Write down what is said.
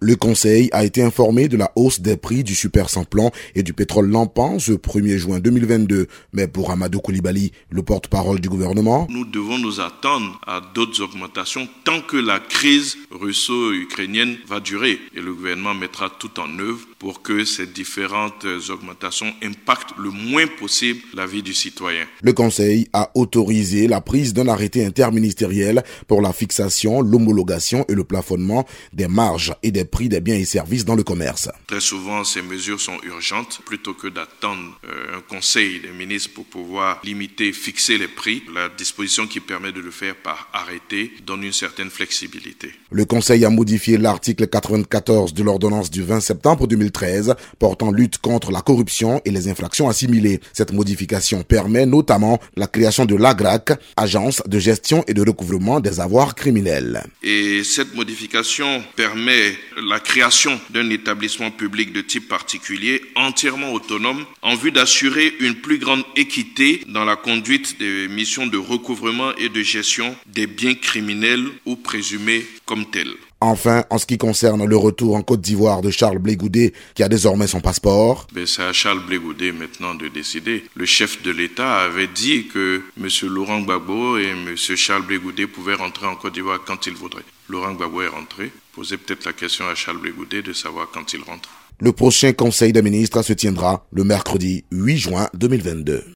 Le Conseil a été informé de la hausse des prix du super sans-plomb et du pétrole lampant ce 1er juin 2022. Mais pour Amadou Koulibaly, le porte-parole du gouvernement, nous devons nous attendre à d'autres augmentations tant que la crise russo-ukrainienne va durer. Et le gouvernement mettra tout en œuvre pour que ces différentes augmentations impactent le moins possible la vie du citoyen. Le Conseil a autorisé la prise d'un arrêté interministériel pour la fixation, l'homologation et le plafonnement des marges et des prix des biens et services dans le commerce. Très souvent, ces mesures sont urgentes. Plutôt que d'attendre un conseil des ministres pour pouvoir limiter, fixer les prix, la disposition qui permet de le faire par arrêté donne une certaine flexibilité. Le Conseil a modifié l'article 94 de l'ordonnance du 20 septembre 2013 portant lutte contre la corruption et les infractions assimilées. Cette modification permet notamment la création de l'AGRAC, Agence de gestion et de recouvrement des avoirs criminels. Et cette modification permet la création d'un établissement public de type particulier entièrement autonome en vue d'assurer une plus grande équité dans la conduite des missions de recouvrement et de gestion des biens criminels ou présumés comme tels. Enfin, en ce qui concerne le retour en Côte d'Ivoire de Charles Blé Goudé, qui a désormais son passeport, c'est à Charles Blé Goudé maintenant de décider. Le chef de l'État avait dit que M. Laurent Gbagbo et M. Charles Blé Goudé pouvaient rentrer en Côte d'Ivoire quand ils voudraient. Laurent Gbagbo est rentré. Posez peut-être la question à Charles Blé Goudé de savoir quand il rentre. Le prochain Conseil des ministres se tiendra le mercredi 8 juin 2022.